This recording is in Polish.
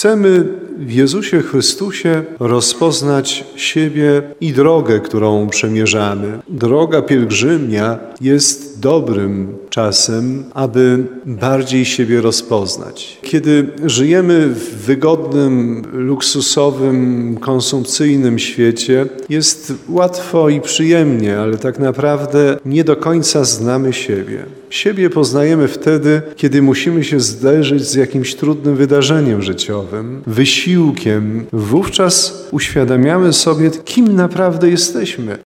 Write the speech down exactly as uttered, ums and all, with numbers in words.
Chcemy w Jezusie Chrystusie rozpoznać siebie i drogę, którą przemierzamy. Droga pielgrzymia jest dobrym czasem, aby bardziej siebie rozpoznać. Kiedy żyjemy w wygodnym, luksusowym, konsumpcyjnym świecie, jest łatwo i przyjemnie, ale tak naprawdę nie do końca znamy siebie. Siebie poznajemy wtedy, kiedy musimy się zderzyć z jakimś trudnym wydarzeniem życiowym, wysiłkiem. Wówczas uświadamiamy sobie, kim naprawdę jesteśmy.